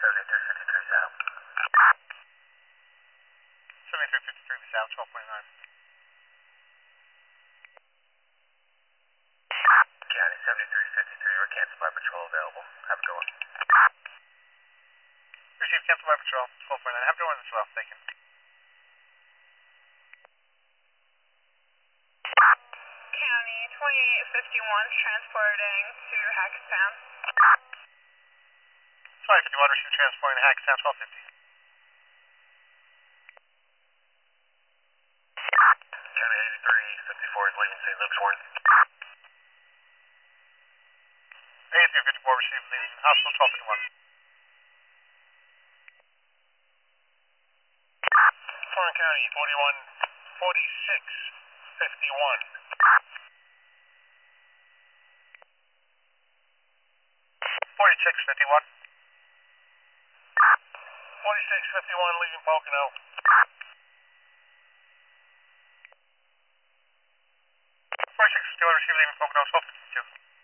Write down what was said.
7353 South. 7353 South, 12.9. County 7353, or Cancel by Patrol available. Have a good one. Received, cancel by patrol, 12.9. Have a good one as well, thank you. County 2851, transporting to Hackettstown. 2851, received, transporting to Hackettstown, 1250. County 8354 is leaving St. Luke's Warren. 8354, received, leaving hospital, 1251. Torrance County 414651. 4651. 4651 leaving Pocono. 4651, received, leaving Pocono, 1252.